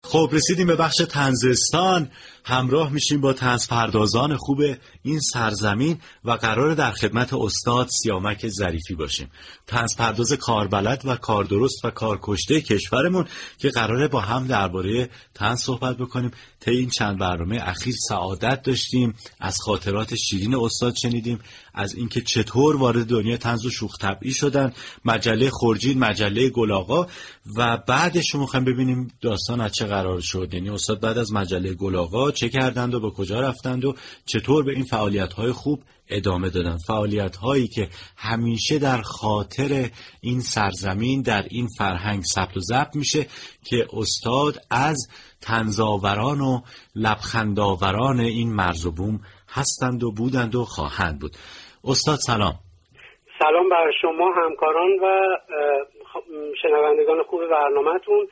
خب رسیدیم به بخش طنزستان. همراه میشیم با طنزپردازان خوب این سرزمین و قراره در خدمت استاد سیامک ظریفی باشیم، طنزپرداز کاربلد و کاردرست و کارکشته کشورمون که قراره با هم درباره طنز صحبت بکنیم. طی این چند برنامه اخیر سعادت داشتیم از خاطرات شیرین استاد شنیدیم، از اینکه چطور وارد دنیای طنز و شوخ طبعی شدن، مجله خورجین، مجله گل آقا، و بعدش رو می‌خوایم ببینیم داستان از چه قرار شد. یعنی استاد بعد از مجله گل آقا چه کردند و به کجا رفتند و چطور به این فعالیت‌های خوب ادامه دادن، فعالیت‌هایی که همیشه در خاطر این سرزمین، در این فرهنگ ثبت و ضبط میشه که استاد از طنزآوران و لبخندآوران این مرز و بوم هستند و بودند و خواهند بود. استاد سلام. سلام بر شما همکاران و شنوندگان خوب برنامه‌تون.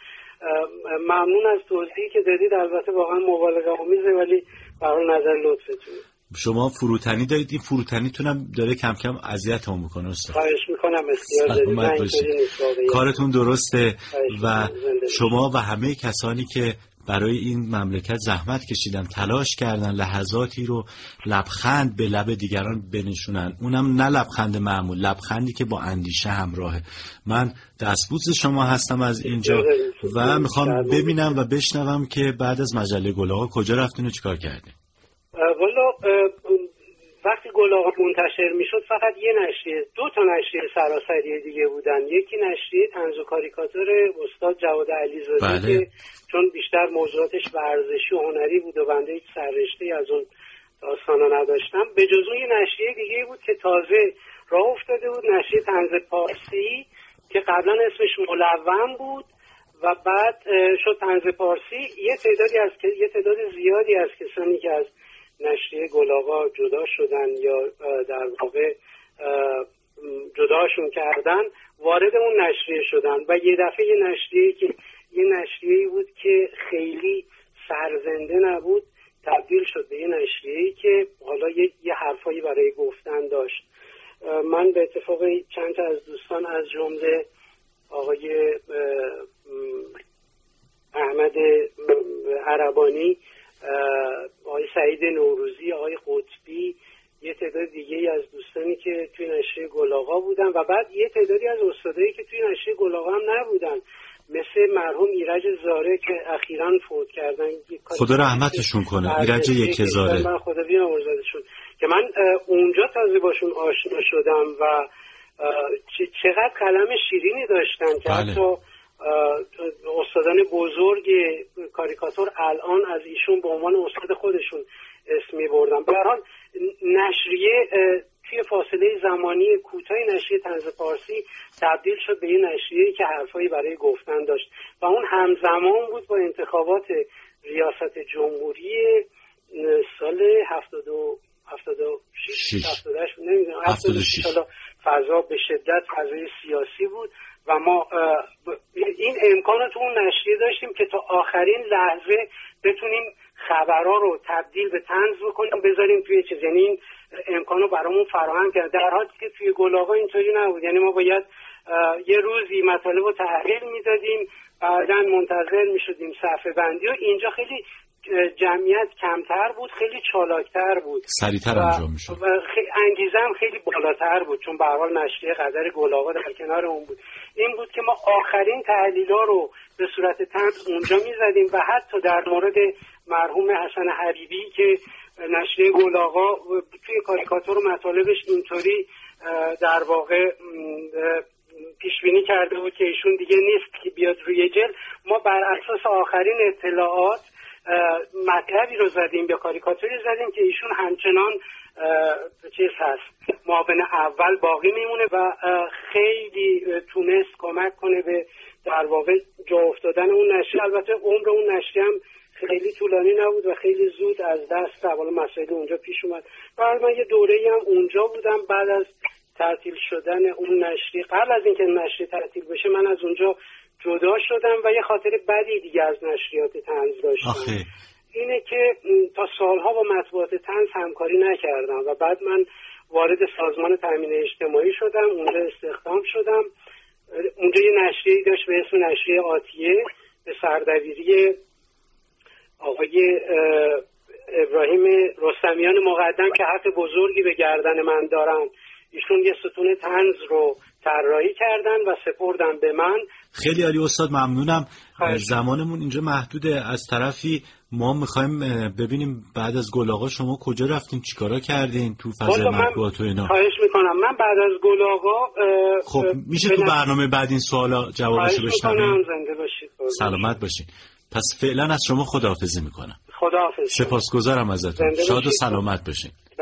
ممنون از توضیحی که دادید، البته واقعا مبالغه آمیزه ولی برای نظر لطفتون. شما فروتنی دارید، این فروتنیتون هم داره کم کم اذیتمون میکنه استاد. خواهش میکنم اختیار دارید. کارتون درسته و شما و همه کسانی که برای این مملکت زحمت کشیدن، تلاش کردن لحظاتی رو لبخند به لب دیگران بنشونن، اونم نه لبخند معمول، لبخندی که با اندیشه همراهه. من دستبوس شما هستم از اینجا و میخوام ببینم و بشنوم که بعد از مجله گل آقا کجا رفتین و چیکار کردین؟ والا وقتی گل آقا منتشر میشد فقط یه نشریه، 2 تا نشریه سراسری دیگه بودن. یکی نشریه طنز و کاریکاتور استاد جواد علیزاده که چون بیشتر موضوعاتش ورزشی و هنری بود و بنده هیچ سررشته‌ای از اون داستانا نداشتم. به جز اون یه نشریه دیگه بود که تازه راه افتاده بود، نشریه طنز پارسی که قبلا اسمش ملون بود و بعد شد طنز پارسی. یه تعداد زیادی از کسانی که از نشریه گل آقا جدا شدن یا در واقع جداشون کردن وارد اون نشریه شدن و یه دفعه یه نشریه‌ای بود که خیلی سرزنده نبود تبدیل شد به یه نشریه‌ای که حالا یه حرفایی برای گفتن داشت. من به اتفاق چند تا از دوستان از جمله آقای احمد عربانی، آقای سعید نوروزی، آقای قطبی، یه تعداد دیگه از دوستانی که توی نشریه گل آقا بودن و بعد یه تعدادی از استادایی که توی نشریه گل آقا هم نبودن، مثل مرحوم ایرج زاره که اخیراً فوت کردن، خدا رحمتشون کنه، ایرج یکزاره، خدا بیامرزدشون، که من اونجا تازه باشون آشنا شدم و چقدر کلام شیرینی داشتن که حتی استادان بزرگ کاریکاتور الان از ایشون به عنوان استاد خودشون اسم می‌بردن. به هر حال نشریه توی فاصله زمانی کوتاهی نشریه طنز پارسی تبدیل شد به یه نشریه‌ای که حرفایی برای گفتن داشت و اون همزمان بود با انتخابات ریاست جمهوری سال 76 نمیدونم 76 سال. فضا به شدت فضای سیاسی بود و ما این امکان رو تو اون نشریه داشتیم که تا آخرین لحظه بتونیم خبرها رو تبدیل به طنز بکنیم بذاریم توی چیز، یعنی این امکان رو برامون فراهم کرد، در حالی که توی گل آقا اینطوری نبود. یعنی ما باید یه روزی مطالب رو تحلیل میدادیم، بعداً منتظر میشدیم صفحه بندی و اینجا خیلی جمعیت کمتر بود، خیلی چالاکتر بود، سریعتر انجام میشد و انگیزه هم خیلی بالاتر بود، چون به هر حال نشریه قدر گل آقا در کنار اون بود. این بود که ما آخرین تحلیل‌ها رو به صورت طنز اونجا میزدیم و حتی در مورد مرحوم حسن حبیبی که نشریه گل آقا توی کاریکاتور و مطالبش اینطوری در واقع پیش بینی کرده بود که ایشون دیگه نیست که بیاد روی جلد، ما بر اساس آخرین اطلاعات مطلبی رو زدیم یا کاریکاتوری زدیم که ایشون همچنان چیز هست، معاون اول باقی میمونه و خیلی تونست کمک کنه به در واقع جا افتادن اون نشریه. البته عمر اون نشریه هم خیلی طولانی نبود و خیلی زود از دست اول مسائل اونجا پیش اومد. بعد من یه دوره‌ای هم اونجا بودم بعد از تعطیل شدن اون نشریه، قبل از اینکه نشریه تعطیل بشه من از اونجا جدا شدم و یه خاطر بدی دیگه از نشریات طنز داشتم. اینه که تا سالها با مطبوعات طنز همکاری نکردم و بعد من وارد سازمان تامین اجتماعی شدم، اونجا استخدام شدم. اونجا یه نشریه‌ای داشت به اسم نشریه آتیه به سردبیری آقای ابراهیم رستمیان مقدم که حق بزرگی به گردن من دارن، ایشون یه ستون طنز رو طراحی کردن و سپردن به من. خیلی عالی استاد، ممنونم. زمانمون اینجا محدوده. از طرفی ما میخوایم ببینیم بعد از گل آقا شما کجا رفتین، چیکارا کردین تو فضای مطبوعات و اینا. خواهش میکنم. من بعد از گل آقا خب میشه تو برنامه بعد این سوالا جوابشو بشنویم؟ زنده باشید. سلامت باشین. پس فعلا از شما خداحافظی میکنم. خداحافظ. سپاسگزارم ازتون. شاد و سلامت باشین.